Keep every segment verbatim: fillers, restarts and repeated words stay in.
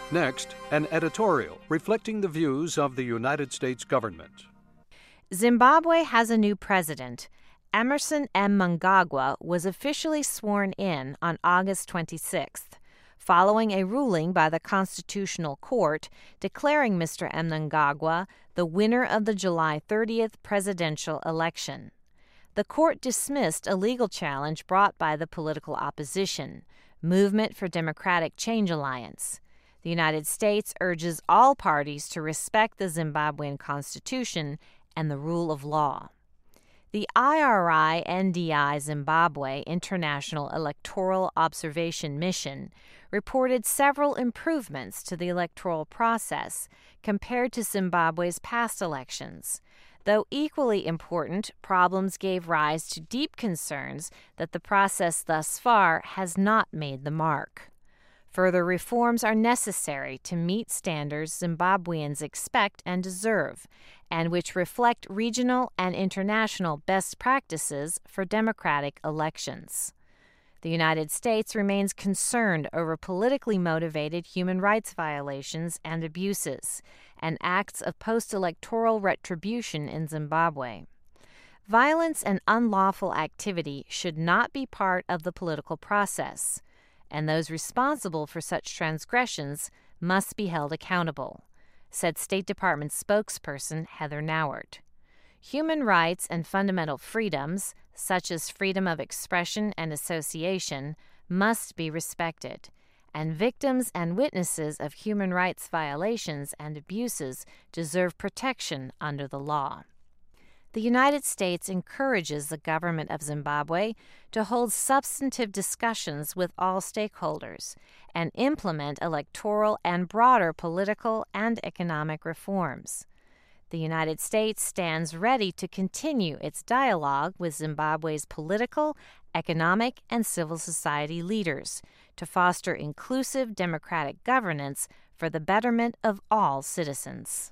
Next, an editorial reflecting the views of the United States government. Zimbabwe has a new president. Emmerson M. Mnangagwa was officially sworn in on August twenty-sixth, following a ruling by the Constitutional Court declaring Mister Mnangagwa the winner of the July thirtieth presidential election. The court dismissed a legal challenge brought by the political opposition, Movement for Democratic Change Alliance. The United States urges all parties to respect the Zimbabwean Constitution and the rule of law. The I R I N D I Zimbabwe International Electoral Observation Mission reported several improvements to the electoral process compared to Zimbabwe's past elections. Though equally important, problems gave rise to deep concerns that the process thus far has not made the mark. Further reforms are necessary to meet standards Zimbabweans expect and deserve, and which reflect regional and international best practices for democratic elections. The United States remains concerned over politically motivated human rights violations and abuses, and acts of post-electoral retribution in Zimbabwe. Violence and unlawful activity should not be part of the political process, and those responsible for such transgressions must be held accountable, said State Department spokesperson Heather Nauert. Human rights and fundamental freedoms, such as freedom of expression and association, must be respected, and victims and witnesses of human rights violations and abuses deserve protection under the law. The United States encourages the government of Zimbabwe to hold substantive discussions with all stakeholders and implement electoral and broader political and economic reforms. The United States stands ready to continue its dialogue with Zimbabwe's political, economic, and civil society leaders to foster inclusive democratic governance for the betterment of all citizens.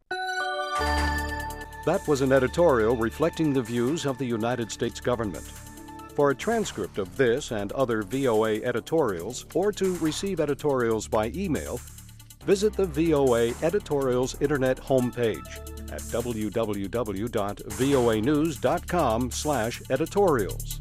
That was an editorial reflecting the views of the United States government. For a transcript of this and other V O A editorials, or to receive editorials by email, visit the V O A Editorials Internet homepage at w w w dot voa news dot com slash editorials.